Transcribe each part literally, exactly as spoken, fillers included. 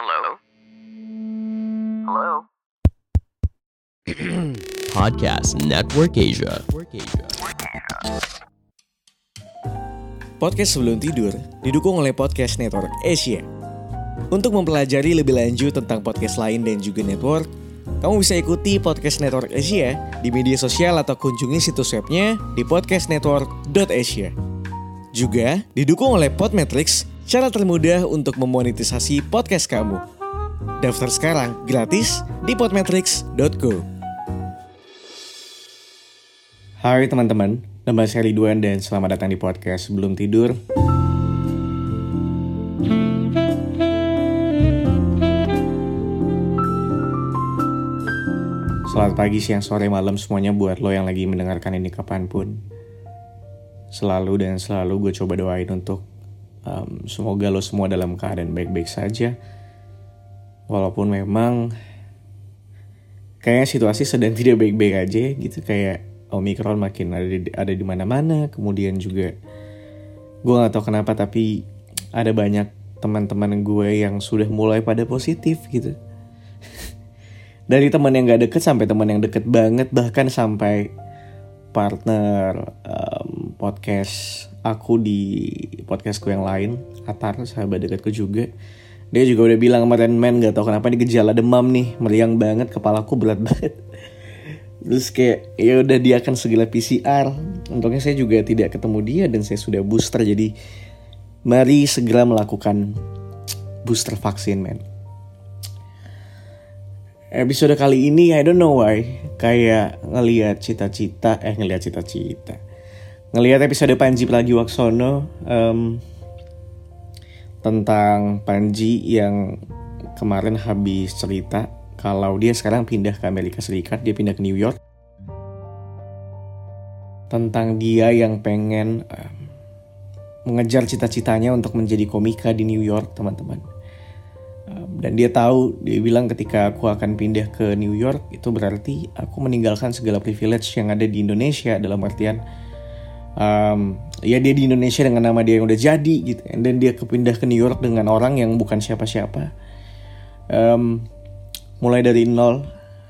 Hello? Hello? Podcast Network Asia. Podcast Sebelum Tidur didukung oleh Podcast Network Asia. Untuk mempelajari lebih lanjut tentang podcast lain dan juga network, kamu bisa ikuti Podcast Network Asia di media sosial atau kunjungi situs webnya di podcast network dot asia. Juga didukung oleh Podmetrics, cara termudah untuk memonetisasi podcast kamu. Daftar sekarang gratis di podmetrics dot co. Hai teman-teman, nama saya Ridwan dan selamat datang di podcast Sebelum Tidur. Selamat pagi, siang, sore, malam semuanya buat lo yang lagi mendengarkan ini kapanpun. Selalu dan selalu gue coba doain untuk um, semoga lo semua dalam keadaan baik-baik saja. Walaupun memang kayaknya situasi sedang tidak baik-baik aja gitu, kayak Omicron makin ada di, ada di mana-mana. Kemudian juga gue nggak tahu kenapa tapi ada banyak teman-teman gue yang sudah mulai pada positif gitu. Dari teman yang nggak deket sampai teman yang deket banget, bahkan sampai partner um, podcast aku di podcastku yang lain, Atar, sahabat dekatku juga. Dia juga udah bilang kemarin, men gak tahu kenapa ini gejala demam nih, meriang banget, kepalaku berat banget. Terus kayak ya udah dia akan segala P C R. Untungnya saya juga tidak ketemu dia dan saya sudah booster, jadi mari segera melakukan booster vaksin, men. Episode kali ini I don't know why kayak ngelihat cita-cita eh ngelihat cita-cita ngelihat episode Panji Pragiwaksono um, tentang Panji yang kemarin habis cerita kalau dia sekarang pindah ke Amerika Serikat, dia pindah ke New York, tentang dia yang pengen um, mengejar cita-citanya untuk menjadi komika di New York, teman-teman. Dan dia tahu, dia bilang ketika aku akan pindah ke New York, itu berarti aku meninggalkan segala privilege yang ada di Indonesia. Dalam artian um, ya dia di Indonesia dengan nama dia yang udah jadi gitu, dan dia kepindah ke New York dengan orang yang bukan siapa-siapa, um, mulai dari nol,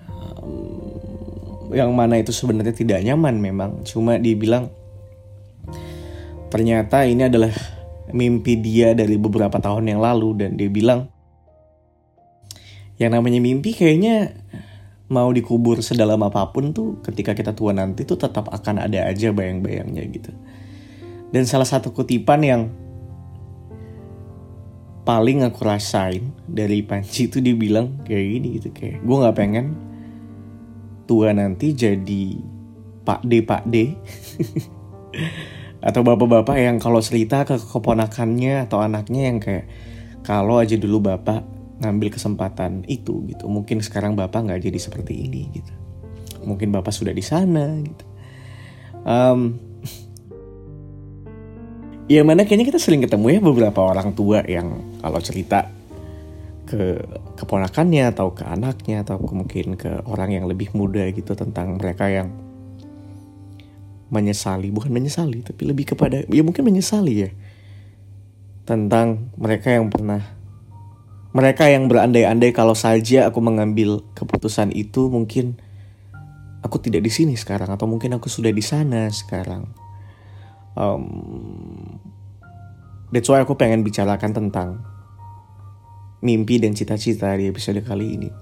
um, yang mana itu sebenarnya tidak nyaman memang. Cuma dia bilang ternyata ini adalah mimpi dia dari beberapa tahun yang lalu. Dan dia bilang yang namanya mimpi kayaknya mau dikubur sedalam apapun tuh, ketika kita tua nanti tuh tetap akan ada aja bayang-bayangnya gitu. Dan salah satu kutipan yang paling aku rasain dari Panji itu dia bilang kayak gini gitu, kayak gue gak pengen tua nanti jadi Pak D Pak D atau bapak-bapak yang kalau cerita ke keponakannya atau anaknya yang kayak, kalau aja dulu bapak ngambil kesempatan itu gitu, mungkin sekarang bapak nggak jadi seperti ini gitu, mungkin bapak sudah di sana gitu. Um, ya mana kayaknya kita sering ketemu ya beberapa orang tua yang kalau cerita ke keponakannya atau ke anaknya atau mungkin ke orang yang lebih muda gitu tentang mereka yang menyesali, bukan menyesali tapi lebih kepada ya mungkin menyesali ya, tentang mereka yang pernah Mereka yang berandai-andai kalau saja aku mengambil keputusan itu, mungkin aku tidak di sini sekarang, atau mungkin aku sudah di sana sekarang. Um, that's why aku pengen bicarakan tentang mimpi dan cita-cita di episode kali ini.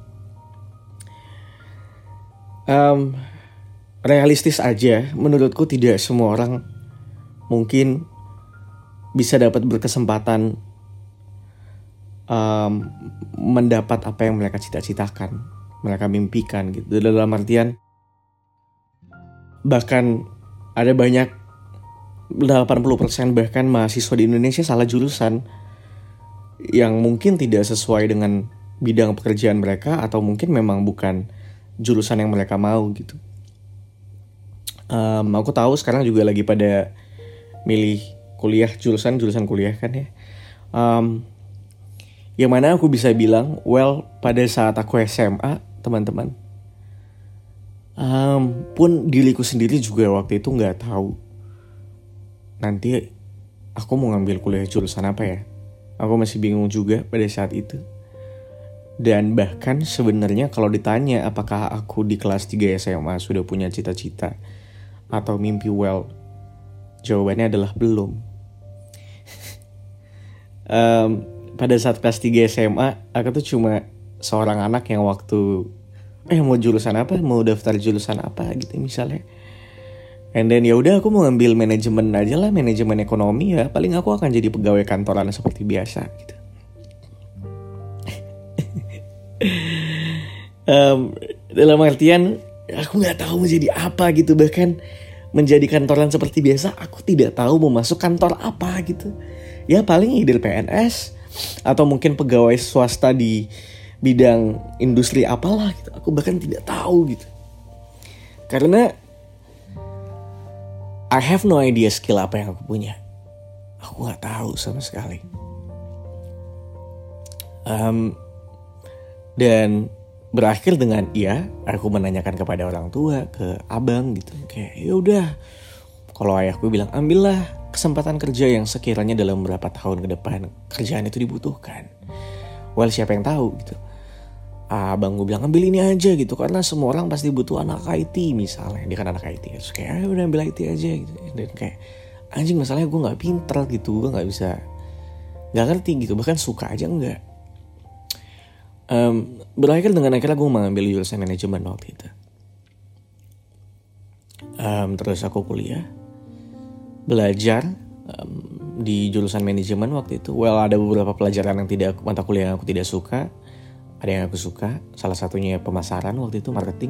Um, realistis aja, menurutku tidak semua orang mungkin bisa dapat berkesempatan Um, mendapat apa yang mereka cita-citakan, mereka mimpikan gitu. Dalam artian bahkan ada banyak delapan puluh persen bahkan mahasiswa di Indonesia salah jurusan yang mungkin tidak sesuai dengan bidang pekerjaan mereka, atau mungkin memang bukan jurusan yang mereka mau gitu. um, Aku tahu sekarang juga lagi pada milih kuliah, jurusan-jurusan kuliah kan ya. um, Yang mana aku bisa bilang, well, pada saat aku S M A, teman-teman, um, pun diriku sendiri juga waktu itu gak tahu nanti aku mau ngambil kuliah jurusan apa ya. Aku masih bingung juga pada saat itu. Dan bahkan sebenarnya kalau ditanya apakah aku di kelas tiga S M A sudah punya cita-cita atau mimpi well, jawabannya adalah belum. um, pada saat kelas tiga S M A, aku tuh cuma seorang anak yang waktu eh mau jurusan apa, mau daftar jurusan apa gitu misalnya. And then ya udah aku mau ngambil manajemen aja lah, manajemen ekonomi ya. Paling aku akan jadi pegawai kantoran seperti biasa gitu. um, dalam artian aku nggak tahu mau jadi apa gitu, bahkan menjadi kantoran seperti biasa aku tidak tahu mau masuk kantor apa gitu. Ya paling either P N S atau mungkin pegawai swasta di bidang industri apalah gitu. Aku bahkan tidak tahu gitu, karena I have no idea skill apa yang aku punya. Aku nggak tahu sama sekali. Um, Dan berakhir dengan ya aku menanyakan kepada orang tua, ke abang gitu, kayak ya udah, kalau ayahku bilang ambillah kesempatan kerja yang sekiranya dalam beberapa tahun ke depan kerjaan itu dibutuhkan. Well, siapa yang tahu gitu. Abang gue bilang ambil ini aja gitu, karena semua orang pasti butuh anak I T misalnya. Dia kan anak I T, terus kayak ayo udah ambil I T aja gitu. Dan kayak anjing, masalahnya gue nggak pinter gitu, gue nggak bisa, nggak ngerti gitu, bahkan suka aja enggak. Um, berakhir dengan akhirnya gue mengambil jurusan manajemen waktu itu. Um, terus aku kuliah, belajar um, di jurusan manajemen waktu itu. Well, ada beberapa pelajaran yang tidak, mata kuliah yang aku tidak suka, ada yang aku suka. Salah satunya pemasaran waktu itu, marketing.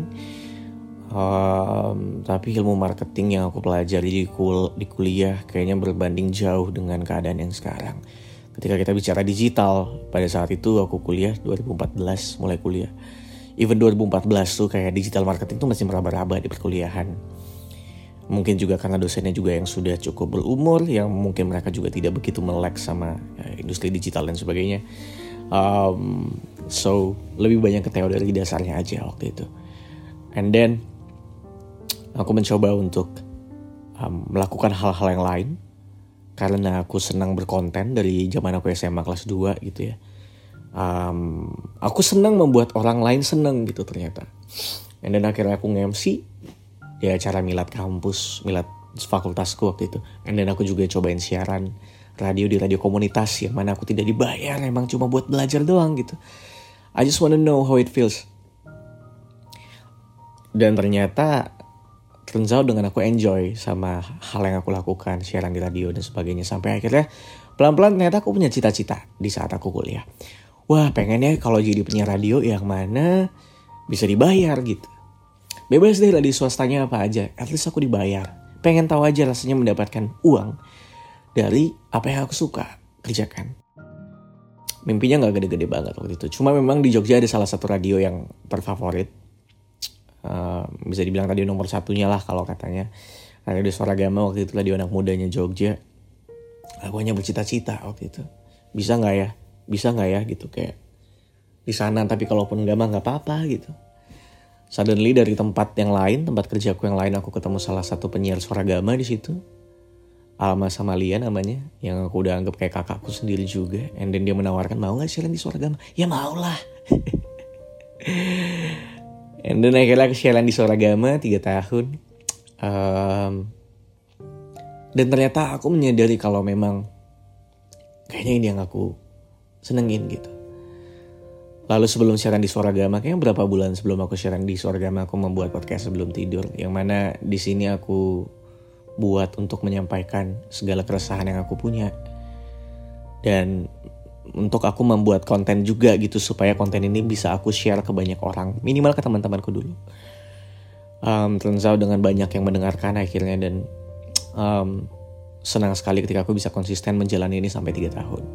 Um, tapi ilmu marketing yang aku pelajari di, kul- di kuliah kayaknya berbanding jauh dengan keadaan yang sekarang. Ketika kita bicara digital, pada saat itu aku kuliah dua ribu empat belas mulai kuliah. Even dua ribu empat belas tuh kayak digital marketing tuh masih meraba-raba di perkuliahan. Mungkin juga karena dosennya juga yang sudah cukup berumur, yang mungkin mereka juga tidak begitu melek sama ya, industri digital dan sebagainya. Um, so lebih banyak ke teori dasarnya aja waktu itu. And then aku mencoba untuk um, melakukan hal-hal yang lain. Karena aku senang berkonten dari zaman aku S M A kelas dua gitu ya. Um, aku senang membuat orang lain senang gitu ternyata. And then akhirnya aku nge-M C di acara milad kampus, milad fakultasku waktu itu. And then aku juga cobain siaran radio di radio komunitas yang mana aku tidak dibayar, emang cuma buat belajar doang gitu. I just wanna know how it feels. Dan ternyata turns out dengan aku enjoy sama hal yang aku lakukan, siaran di radio dan sebagainya. Sampai akhirnya pelan-pelan ternyata aku punya cita-cita di saat aku kuliah. Wah, pengennya kalau jadi penyiar radio yang mana bisa dibayar gitu. Bebas deh lah di swastanya apa aja, at least aku dibayar. Pengen tahu aja rasanya mendapatkan uang dari apa yang aku suka kerjakan. Mimpinya gak gede-gede banget waktu itu. Cuma memang di Jogja ada salah satu radio yang terfavorit. Uh, bisa dibilang radio nomor satunya lah kalau katanya. Radio Suara Gama waktu itu radio anak mudanya Jogja. Aku hanya bercita-cita waktu itu, bisa nggak ya, bisa nggak ya gitu kayak di sana. Tapi kalaupun nggak mah nggak apa-apa gitu. Suddenly dari tempat yang lain, tempat kerjaku yang lain, aku ketemu salah satu penyiar Suara Gama di situ. Alma Samalia namanya, yang aku udah anggap kayak kakakku sendiri juga. And then dia menawarkan, mau nggak siaran di Suara Gama? Ya mau lah. And then akhirnya aku siaran di Suara Gama tiga tahun. Um, dan ternyata aku menyadari kalau memang kayaknya ini yang aku senengin gitu. Lalu sebelum siaran di Suara Gama, kayaknya berapa bulan sebelum aku siaran di Suara Gama, aku membuat podcast sebelum tidur. Yang mana di sini aku buat untuk menyampaikan segala keresahan yang aku punya. Dan untuk aku membuat konten juga gitu, supaya konten ini bisa aku share ke banyak orang, minimal ke teman-temanku dulu. Um, turns out dengan banyak yang mendengarkan akhirnya, dan um, senang sekali ketika aku bisa konsisten menjalani ini sampai tiga tahun.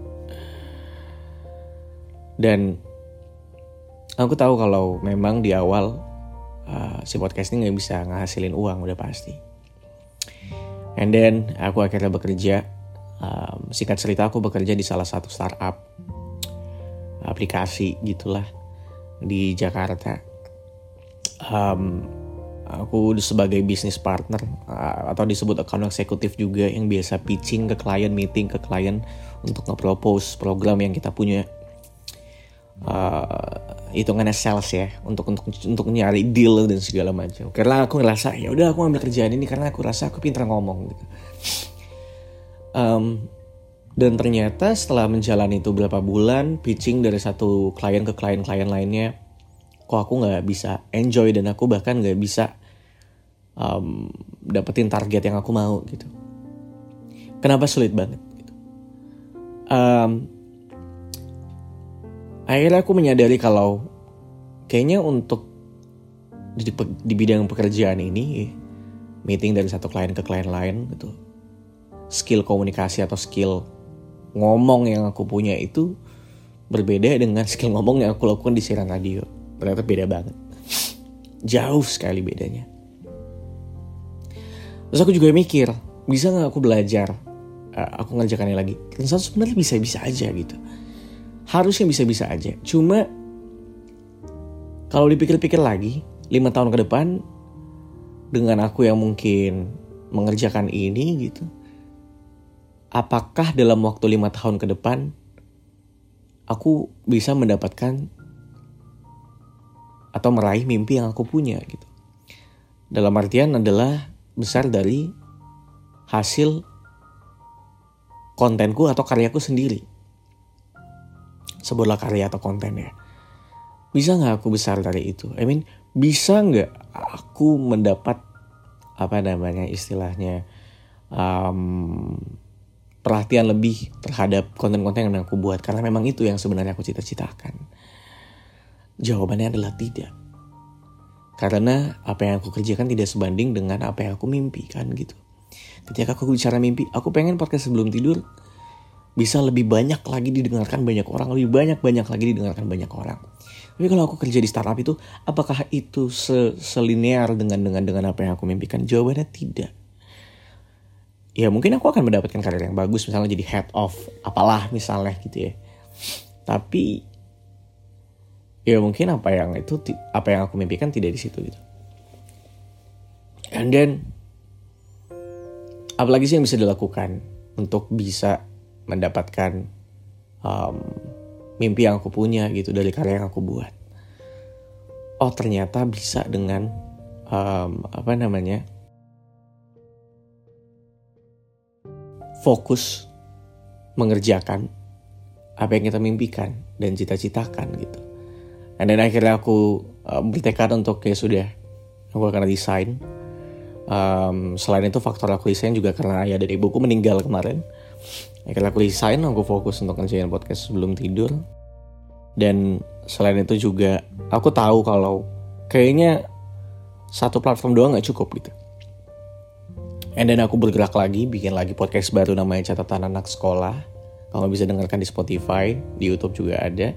Dan aku tahu kalau memang di awal uh, si podcast ini gak bisa ngehasilin uang, udah pasti. And then aku akhirnya bekerja. Um, singkat cerita aku bekerja di salah satu startup aplikasi gitulah di Jakarta. Um, aku sebagai business partner uh, atau disebut account eksekutif juga, yang biasa pitching ke klien, meeting ke klien untuk nge-propose program yang kita punya. Uh, hitungannya sales ya, untuk untuk untuk nyari deal dan segala macam. Karena aku ngerasa ya udah aku ambil kerjaan ini karena aku rasa aku pintar ngomong gitu. Um, dan ternyata setelah menjalani itu beberapa bulan pitching dari satu klien ke klien-klien lainnya, kok aku nggak bisa enjoy dan aku bahkan nggak bisa um, dapetin target yang aku mau gitu. Kenapa sulit banget? Gitu. Um, akhirnya aku menyadari kalau kayaknya untuk di, di bidang pekerjaan ini, meeting dari satu klien ke klien lain gitu, skill komunikasi atau skill ngomong yang aku punya itu berbeda dengan skill ngomong yang aku lakukan di siaran radio. Ternyata beda banget. Jauh sekali bedanya. Terus aku juga mikir, bisa gak aku belajar, uh, aku ngerjakannya lagi? Ternyata sebenarnya bisa-bisa aja gitu. Harusnya bisa-bisa aja. Cuma kalau dipikir-pikir lagi, lima tahun ke depan, dengan aku yang mungkin mengerjakan ini gitu, apakah dalam waktu lima tahun ke depan aku bisa mendapatkan atau meraih mimpi yang aku punya gitu. Dalam artian adalah besar dari hasil kontenku atau karyaku sendiri. Sebuah karya atau konten ya. Bisa gak aku besar dari itu? I mean, bisa gak aku mendapat apa namanya istilahnya um, perhatian lebih terhadap konten-konten yang aku buat, karena memang itu yang sebenarnya aku cita-citakan. Jawabannya adalah tidak. Karena apa yang aku kerjakan tidak sebanding dengan apa yang aku mimpikan gitu. Ketika aku bicara mimpi, aku pengen podcast sebelum tidur bisa lebih banyak lagi didengarkan banyak orang, lebih banyak-banyak lagi didengarkan banyak orang. Tapi kalau aku kerja di startup itu, apakah itu selinear dengan dengan dengan apa yang aku mimpikan? Jawabannya tidak. Ya mungkin aku akan mendapatkan karir yang bagus, misalnya jadi head of apalah misalnya gitu ya. Tapi ya mungkin apa yang itu apa yang aku mimpikan tidak di situ gitu. And then apalagi sih yang bisa dilakukan untuk bisa mendapatkan um, mimpi yang aku punya gitu dari karya yang aku buat? Oh ternyata bisa dengan um, apa namanya? fokus mengerjakan apa yang kita mimpikan dan cita-citakan gitu. Dan akhirnya aku uh, bertekad untuk ya sudah, aku akan resign. Um, selain itu faktor aku resign juga karena ayah dan ibuku meninggal kemarin. Akhirnya aku resign, aku fokus untuk ngerjain podcast sebelum tidur. Dan selain itu juga aku tahu kalau kayaknya satu platform doang gak cukup gitu. And then aku bergerak lagi, bikin lagi podcast baru namanya Catatan Anak Sekolah. Kalau bisa dengarkan di Spotify, di YouTube juga ada.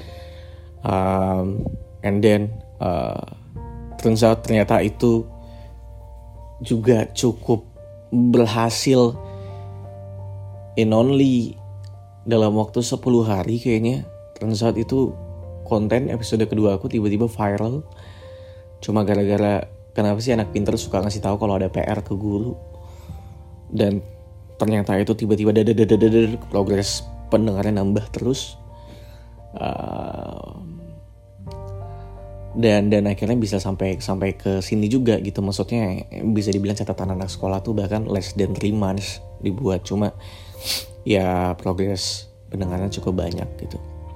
Um, and then uh, turns out ternyata itu juga cukup berhasil in only dalam waktu sepuluh hari kayaknya. Turns out itu konten episode kedua aku tiba-tiba viral. Cuma gara-gara kenapa sih anak pintar suka ngasih tahu kalau ada P R ke guru. Dan ternyata itu tiba-tiba dadadadadadad progres pendengarnya nambah terus. Uh, dan dan akhirnya bisa sampai sampai ke sini juga gitu. Maksudnya bisa dibilang catatan anak sekolah tuh bahkan less than three months dibuat. Cuma ya progres pendengarnya cukup banyak gitu.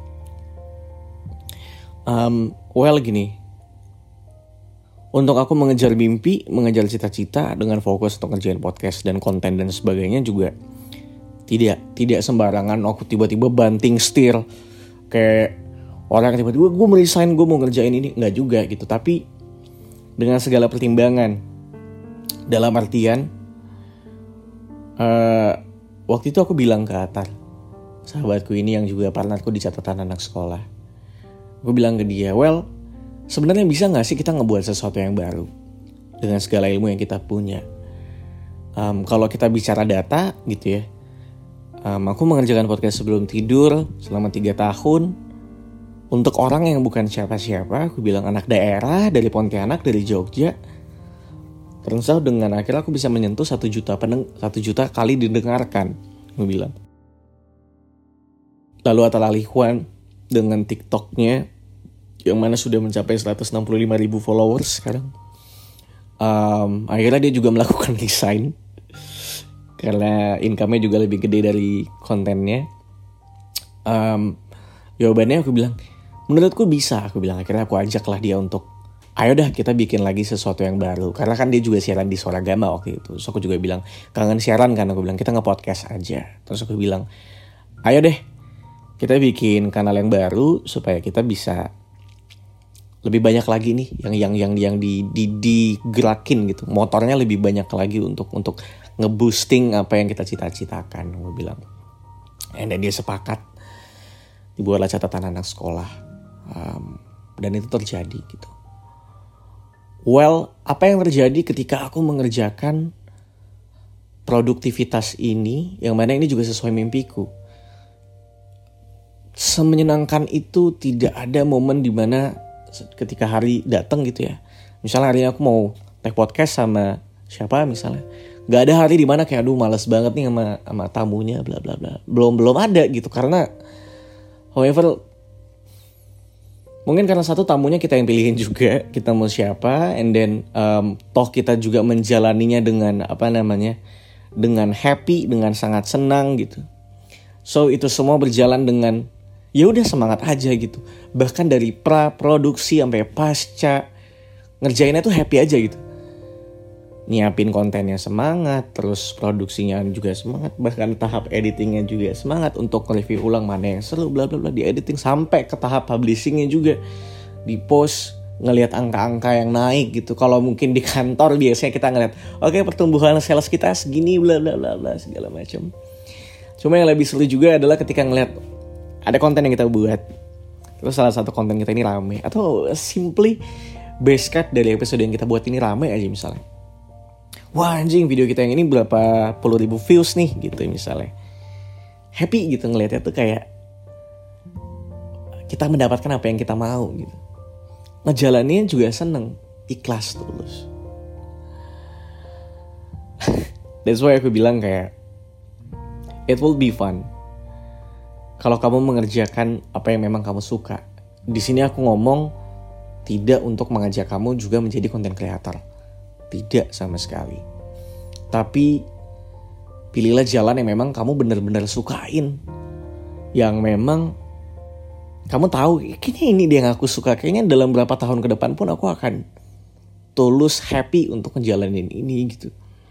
Um, well gini, untuk aku mengejar mimpi, mengejar cita-cita dengan fokus untuk ngerjain podcast dan konten dan sebagainya juga tidak tidak sembarangan aku tiba-tiba banting setir kayak orang tiba-tiba gue mau resign, gue mau ngerjain ini, nggak juga gitu. Tapi dengan segala pertimbangan, dalam artian uh, waktu itu aku bilang ke Atar, sahabatku ini yang juga partnerku di catatan anak sekolah, gue bilang ke dia, well sebenarnya bisa gak sih kita ngebuat sesuatu yang baru dengan segala ilmu yang kita punya? Um, kalau kita bicara data gitu ya, um, aku mengerjakan podcast sebelum tidur selama tiga tahun untuk orang yang bukan siapa-siapa. Aku bilang anak daerah dari Pontianak, dari Jogja. Terus dengan akhirnya aku bisa menyentuh satu juta peneng, satu juta kali didengarkan. Gue bilang. Lalu Atal Alihuan dengan TikToknya yang mana sudah mencapai seratus enam puluh lima ribu followers sekarang. Um, akhirnya dia juga melakukan resign karena income-nya juga lebih gede dari kontennya. Um, jawabannya aku bilang, menurutku bisa. Aku bilang, akhirnya aku ajaklah dia untuk, ayo dah kita bikin lagi sesuatu yang baru. Karena kan dia juga siaran di Suara Gama waktu itu. Terus aku juga bilang, kangen siaran kan? Aku bilang, kita nge-podcast aja. Terus aku bilang, ayo deh kita bikin kanal yang baru supaya kita bisa lebih banyak lagi nih yang yang yang yang di, di digerakin gitu, motornya lebih banyak lagi untuk untuk ngeboosting apa yang kita cita-citakan. Gue bilang, and then dia sepakat, dibuatlah catatan anak sekolah, um, dan itu terjadi gitu. Well, apa yang terjadi ketika aku mengerjakan produktivitas ini, yang mana ini juga sesuai mimpiku. Semenyenangkan itu tidak ada momen dimana ketika hari datang gitu ya. Misalnya hari ini aku mau take podcast sama siapa misalnya. Gak ada hari dimana kayak aduh males banget nih sama, sama tamunya bla bla bla. Belum belum ada gitu karena however mungkin karena satu tamunya kita yang pilihin juga, kita mau siapa, and then um, toh kita juga menjalaninya dengan apa namanya, dengan happy, dengan sangat senang gitu. So itu semua berjalan dengan ya udah semangat aja gitu. Bahkan dari pra produksi sampai pasca ngerjainnya tuh happy aja gitu. Nyiapin kontennya semangat, terus produksinya juga semangat, bahkan tahap editingnya juga semangat untuk review ulang mana yang seru bla bla bla, di editing sampai ke tahap publishingnya juga. Di post ngelihat angka-angka yang naik gitu. Kalau mungkin di kantor biasanya kita ngeliat oke okay, pertumbuhan sales kita segini bla bla bla bla segala macam. Cuma yang lebih seru juga adalah ketika ngeliat ada konten yang kita buat, terus salah satu konten kita ini rame, atau simply base cut dari episode yang kita buat ini rame aja misalnya. Wah anjing video kita yang ini berapa puluh ribu views nih gitu misalnya. Happy gitu ngeliatnya tuh kayak kita mendapatkan apa yang kita mau gitu. Ngejalaninnya juga seneng, ikhlas tulus. That's why aku bilang kayak it will be fun kalau kamu mengerjakan apa yang memang kamu suka. Di sini aku ngomong tidak untuk mengajak kamu juga menjadi content creator. Tidak sama sekali. Tapi pilihlah jalan yang memang kamu benar-benar sukain. Yang memang kamu tahu, kayaknya ini dia yang aku suka. Kayaknya dalam berapa tahun ke depan pun aku akan tulus happy untuk ngejalanin ini gitu.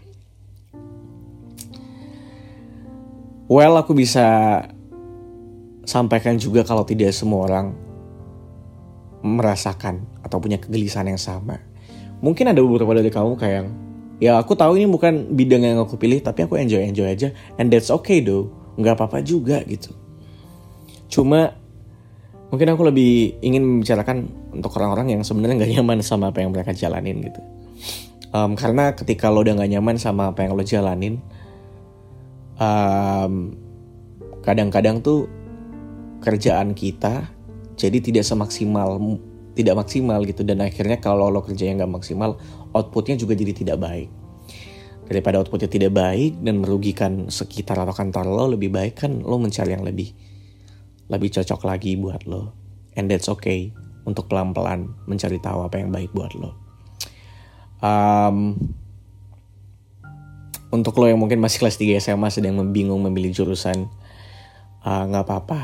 Well, aku bisa sampaikan juga kalau tidak semua orang merasakan atau punya kegelisahan yang sama. Mungkin ada beberapa dari kamu kayak, ya aku tahu ini bukan bidang yang aku pilih, tapi aku enjoy-enjoy aja, and that's okay though, nggak apa-apa juga gitu. Cuma mungkin aku lebih ingin membicarakan untuk orang-orang yang sebenarnya nggak nyaman sama apa yang mereka jalanin gitu. Um, karena ketika lo udah nggak nyaman sama apa yang lo jalanin, um, kadang-kadang tuh kerjaan kita jadi tidak semaksimal, tidak maksimal gitu, dan akhirnya kalau lo kerjanya nggak maksimal, outputnya juga jadi tidak baik. Daripada outputnya tidak baik dan merugikan sekitar atau kantor lo, lebih baik kan lo mencari yang lebih lebih cocok lagi buat lo, and that's okay untuk pelan-pelan mencari tahu apa yang baik buat lo. Um, untuk lo yang mungkin masih kelas tiga S M A sedang membingung memilih jurusan, uh, nggak apa-apa.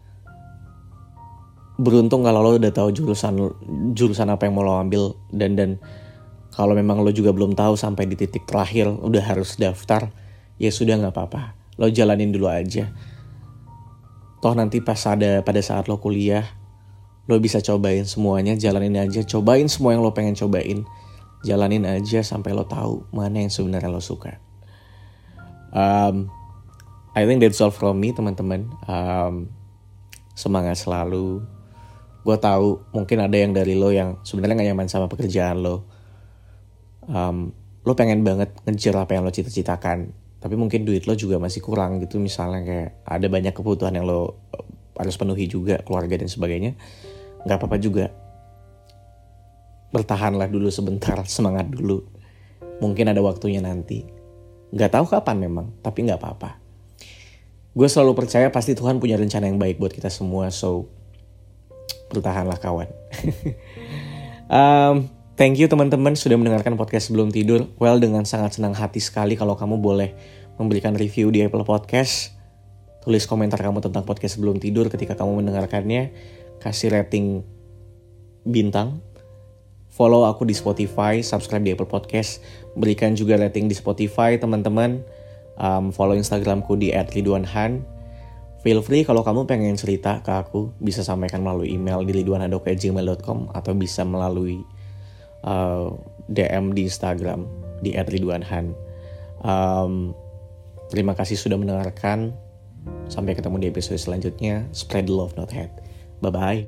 Beruntung kalau lo udah tahu jurusan jurusan apa yang mau lo ambil, dan dan kalau memang lo juga belum tahu sampai di titik terakhir udah harus daftar, ya sudah nggak apa-apa, lo jalanin dulu aja. Toh nanti pas ada pada saat lo kuliah, lo bisa cobain semuanya, jalanin aja, cobain semua yang lo pengen cobain, jalanin aja sampai lo tahu mana yang sebenarnya lo suka. Um, I think that's all from me teman-teman. Um, semangat selalu. Gue tahu mungkin ada yang dari lo yang sebenarnya gak nyaman sama pekerjaan lo. Um, lo pengen banget ngejar apa yang lo cita-citakan, tapi mungkin duit lo juga masih kurang gitu. Misalnya kayak ada banyak kebutuhan yang lo harus penuhi juga, keluarga dan sebagainya. Gak apa-apa juga. Bertahanlah dulu sebentar, semangat dulu. Mungkin ada waktunya nanti. Gak tahu kapan memang, tapi gak apa-apa. Gue selalu percaya pasti Tuhan punya rencana yang baik buat kita semua. So bertahanlah kawan. um, Thank you teman-teman sudah mendengarkan podcast sebelum tidur. Well, dengan sangat senang hati sekali kalau kamu boleh memberikan review di Apple Podcast. Tulis komentar kamu tentang podcast sebelum tidur ketika kamu mendengarkannya. Kasih rating bintang. Follow aku di Spotify, subscribe di Apple Podcast. Berikan juga rating di Spotify teman-teman. Um, follow Instagramku di at ridwanhan. Feel free kalau kamu pengen cerita ke aku, bisa sampaikan melalui email di ridwanhandoko at gmail dot com atau bisa melalui Uh, D M di Instagram di at ridwanhan. um, Terima kasih sudah mendengarkan. Sampai ketemu di episode selanjutnya. Spread love not hate. Bye bye.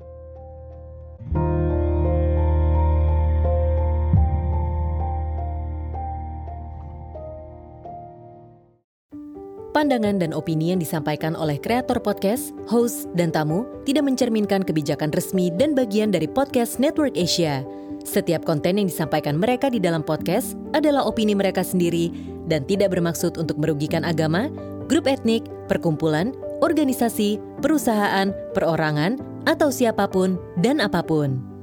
Pandangan dan opini yang disampaikan oleh kreator podcast, host, dan tamu tidak mencerminkan kebijakan resmi dan bagian dari Podcast Network Asia. Setiap konten yang disampaikan mereka di dalam podcast adalah opini mereka sendiri dan tidak bermaksud untuk merugikan agama, grup etnik, perkumpulan, organisasi, perusahaan, perorangan, atau siapapun dan apapun.